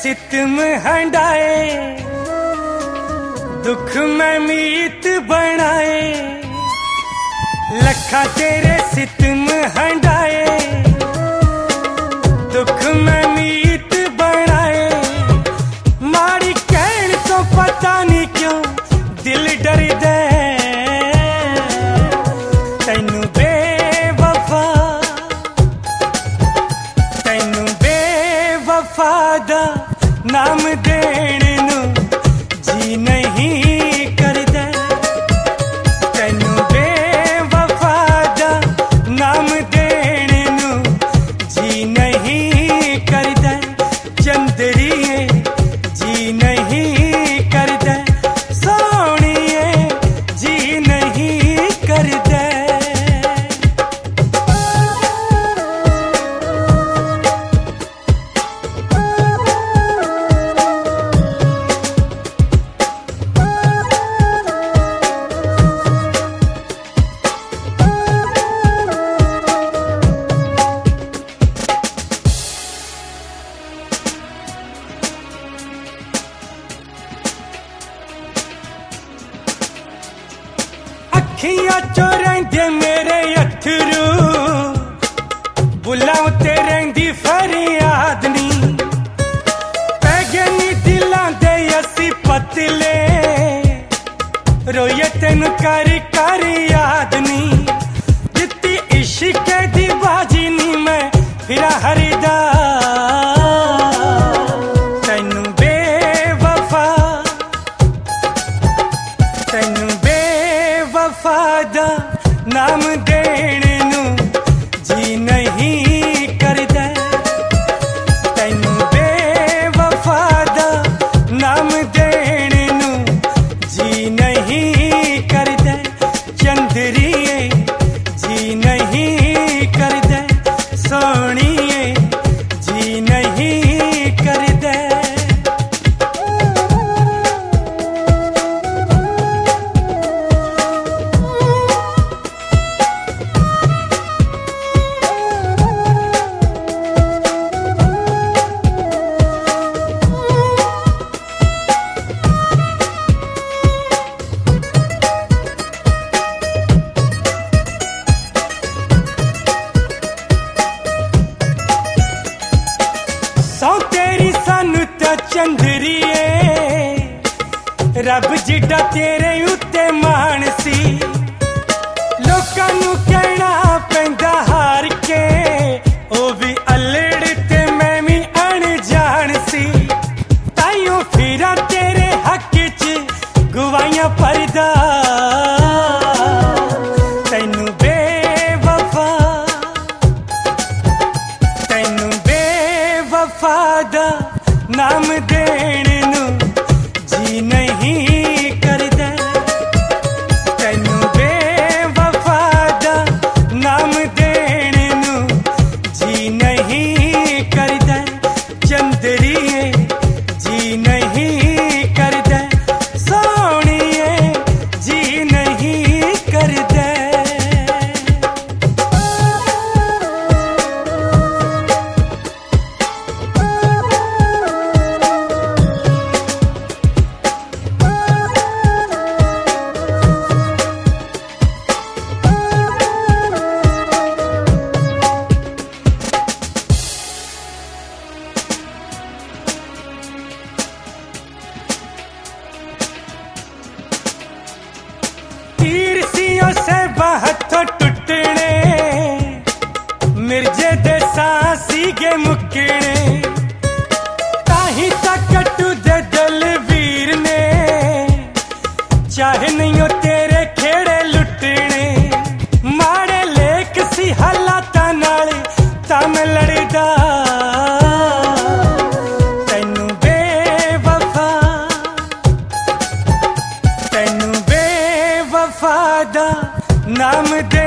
सितम हंडाए, दुख में मीत बनाए। लखा तेरे सितम हंडाए, दुख में मीत बनाए। माड़ी कहन तो पता नहीं क्यों दिल डरदा तैनू बेवफा, तैनू बेवफा दा नाम देण नू जी नहीं करदा। तैनू बेवफा दा नाम देण नू जी नहीं करदा। चंदरिए जी नहीं करदा, सोहणिए जी नहीं करदा। अखियां चो रहिंदे मेरे अथरू, बुलां ते रहिंदी फरियाद नी। पै गए नी दिलां दे असी पतले, रोइए तेनू कर कर याद नी। दित्ती इश्क दी बाजी नी मैं फिरा हरदा। तैनू बेवफा, तैनू बेवफा दा नाम देण नू जी नहीं करदा। तैनू बेवफा दा नाम देण नू जी नहीं करदा। चंदरिए जी नहीं करदा, सोहणिए जी नहीं करदा। सौ तेरी सानू तो चंदरिए, रब जिड्डा तेरे उत्ते मान सी। लोकां नू कहना पैंदा हार के, ओ भी अल्लड़ ते मैं भी अनजान सी। ताइयों फिरा तेरे हक च गवाइयां भरदा। तैनू बेवफा, तैनू बेवफा दा नाम देण नू जी नहीं करदा। तैनू बेवफा दा नाम देण नू जी नहीं करदा। चंदरिए जी नहीं करदा, सोहणिए जी नहीं करदा। तीर सियों से बाहतों टुटने, मिर्जे दे सांसी गे मुकने। ताही तक कटू दे दलवीर ने, चाहे नहीं हो तेरे खेड़े लुटने। माड़े लेक सी हालातां नाल तां मैं लड़दा। तैनू बेवफा, तैनू बेवफा दा नाम दे